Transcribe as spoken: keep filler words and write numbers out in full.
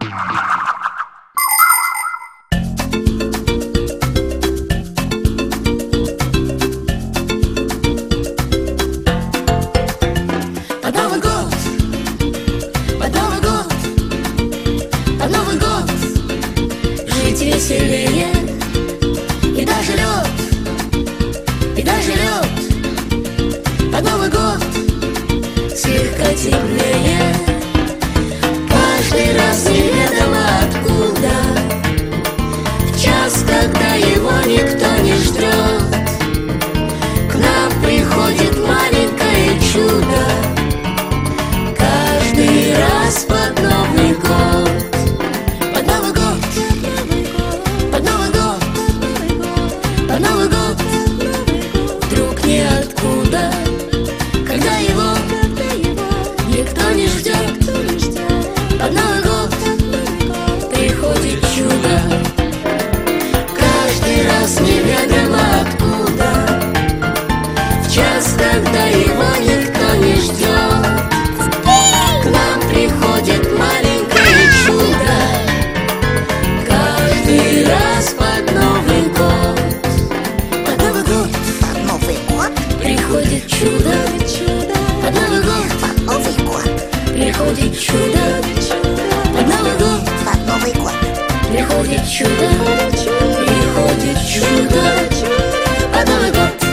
Под Новый год, под Новый год, под Новый год жить веселее. И даже лед, и даже лед под Новый год слегка теплее. Каждый раз неведомо откуда, в час, когда его никто не ждет, к нам приходит маленькое чудо. Каждый раз под Новый год, под Новый год, под Новый год, под Новый год, вдруг ниоткуда, когда его никто не ждет, под Новый год приходит чудо. Каждый раз неведомо откуда, в час, когда его никто не ждет, к нам приходит маленькое чудо. Каждый раз под Новый год, под Новый год, Под Новый год, приходит чудо. Под Новый год под Новый год, приходит чудо. Под Новый год под Новый год, приходит чудо. Приходит чудо. Под Новый год.